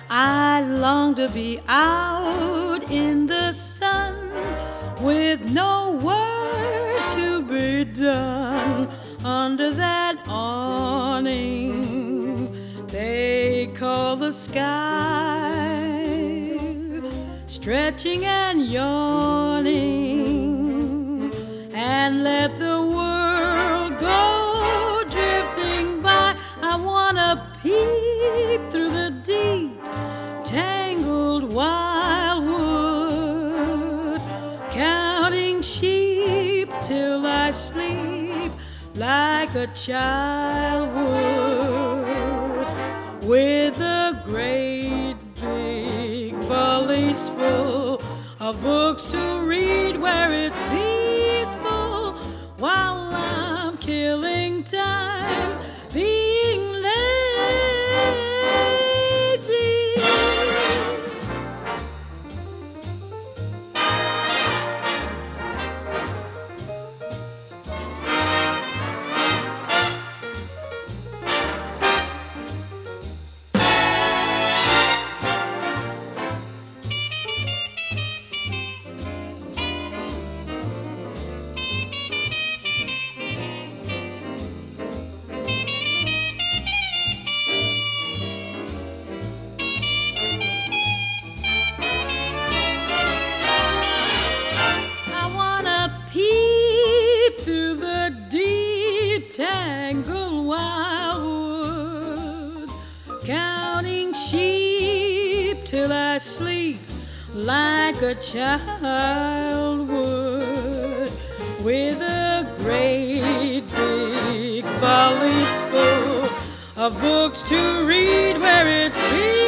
I long to be out in the sun with no work to be done under that awning they call the sky, stretching and yawning, and let the world go drifting by. I wanna peep through the deep tangled wildwood, counting sheep till I sleep like a child would, with a great big valise full of books to read where it's peaceful, while I'm killing time being lazy. Tangled wildwood, counting sheep till I sleep like a child would, with a great big valise full of books to read where it's